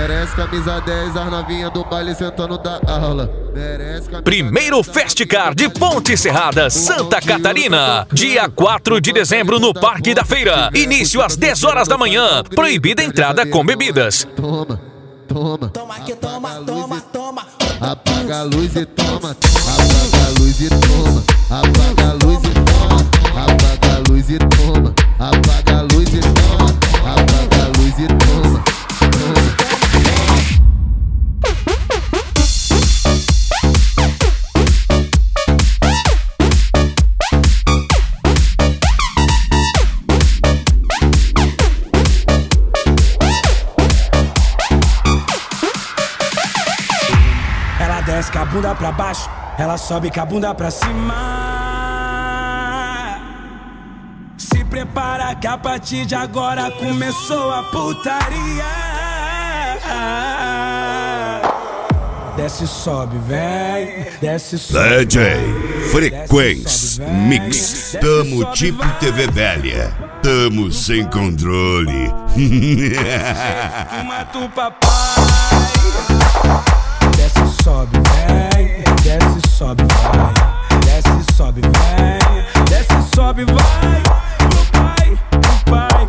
Merece camisa 10, as novinhas do baile sentando da aula. Primeiro Festicar de Ponte Serrada, Santa Catarina. Dia 4 de dezembro no Parque da Feira. Início às 10 horas da manhã. Proibida a entrada com bebidas. Toma, toma. Toma que toma, toma, toma. Apaga a luz e toma. Apaga a luz e toma. Apaga a luz e toma. Apaga a luz e toma. Apaga a luz e toma. Apaga a luz e toma. Ela desce com a bunda pra baixo, ela sobe com a bunda pra cima. Se prepara que a partir de agora começou a putaria. Desce, sobe, vem. Desce, sobe. DJ Frequência Mix. Tamo tipo TV velha. Tamo sem controle. Mata o papai. Desce, sobe, vem. Desce, sobe, vai. Desce, sobe, vem. Desce, sobe, vai. Pro pai, pro pai.